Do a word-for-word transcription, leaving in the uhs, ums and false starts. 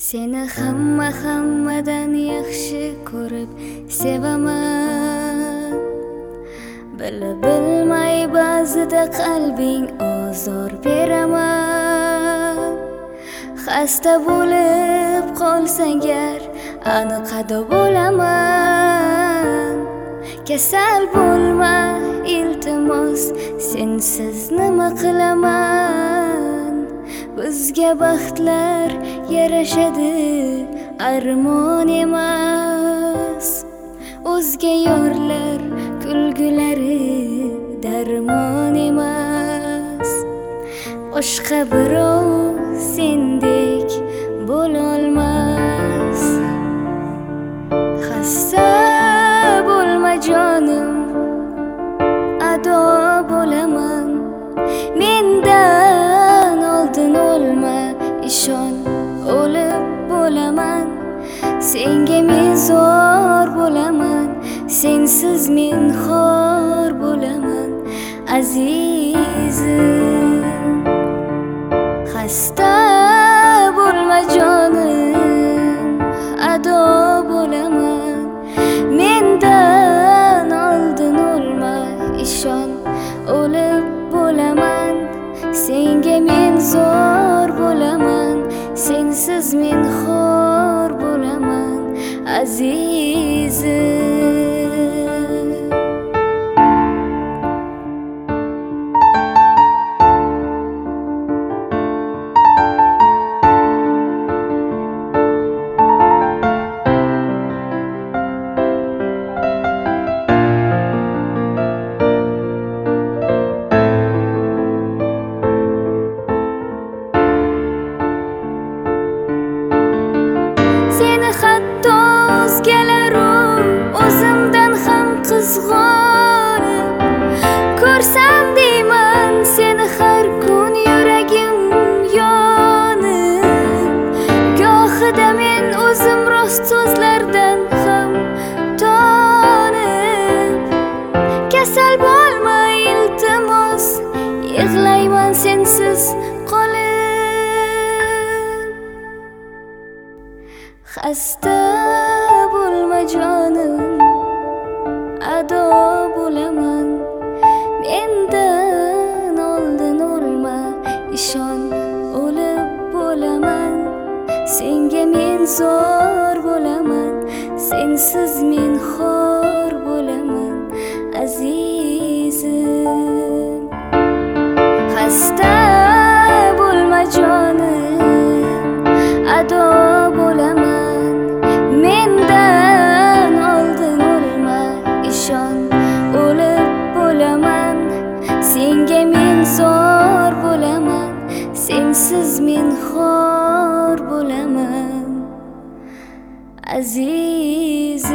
Seni hamma hammadan yaxshi ko'rib sevaman. Bilib bilmay ba'zida qalbing ozor beraman. Xasta bo'lib qolsang gar aniq ado bo'laman. Kasal bo'lma iltimos, sensiz nima qilaman. Bizga baxtlar yarashadi, armon emas. O'zga yorlar kulgulari darmon emas. Boshqa birov sendek bo'lolmas. Xasta bo'lma jonim, ado bo'laman. Mendan oldin o'lma, ishon, o'lib bo'laman. Senga men zor bo'laman, sensiz men xor bo'laman, azizim. Xasta bo'lma jonim, ado bo'laman. Mendan oldin o'lma, ishon, o'lib bo'laman. Senga men zor bo'laman, sensiz men xor bo'laman, azizim. Seni hatto o'zgalarim o'zimdan ham qizg'onib ko'rsam deyman, seni har kun yuragim yonib. Gohida men o'zim rost so'zlardan ham tonib. Kasal bo'lma iltimos, yig'layman sensiz qolib. Xasta bo'lma jonim, ado bo'laman. Mendan oldin o'lma, ishon, o'lib bo'laman. Senga men zor bo'laman, sensiz men xor bo'laman, azizim. Xasta bo'lma jonim, ado bo'laman. Mendan oldin o'lma, ishon, o'lib bo'laman. Senga men zor bo'laman, sensiz men xor bo'laman, azizim.